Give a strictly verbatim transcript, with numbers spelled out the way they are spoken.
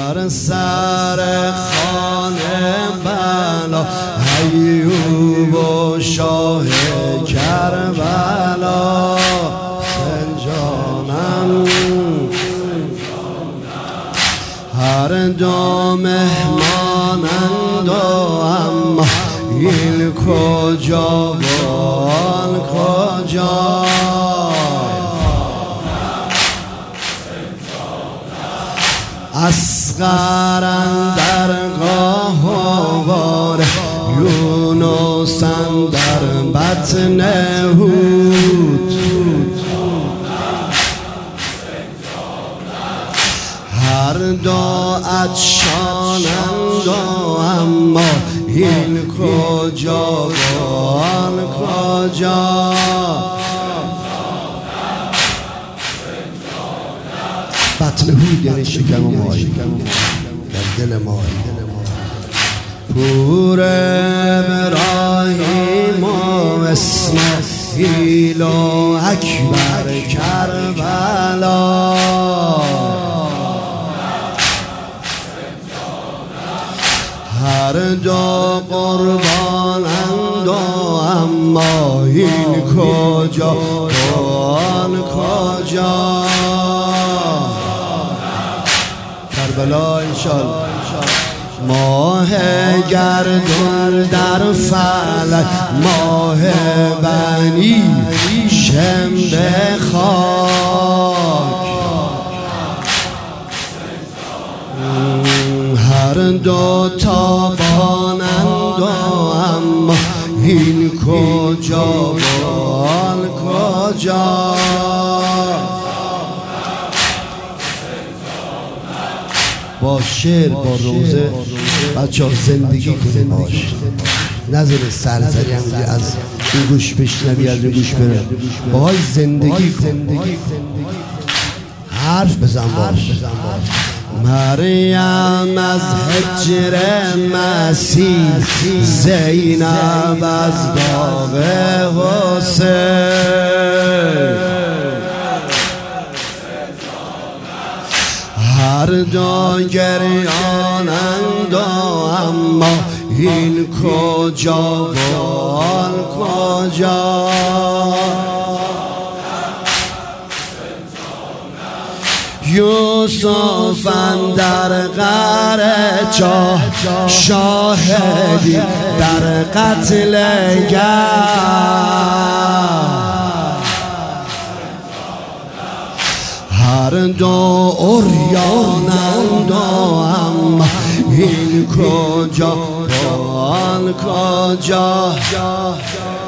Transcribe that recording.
بر سر خانه بلا ایوب و شاه کربلا سنجانم هر دو مهمانند و اما این کجا و آن کجا اصغر اندر گاه واره یونس اندر بطن حوت هر دو عطشانند و اما این کجا و آن کجا بطن حوت یعنی شکم ماهی در دل ماهی پور ابراهیم و اسماعیل و اکبر کربلا هر دو قربانند و اما این کجا و آن کجا کربلا انشالله ماه گردون در فلک ماه بنی شنبه خاک هر دو تابانند و اما این کجا و آن کجا با شعر با روزه بچه ها زندگی کنیم باش نظر سرزری هم از این گوش بشنوی از این گوش بره باهاش زندگی کن حرف بزن باش مریم از هجر مسیح زینب از داغ حسین هر دو گریانند و اما این کجا و آن کجا یوسف اندر غار چاه شاهدی در قتل گر هر دو عریانند و اما این کجا و آن کجا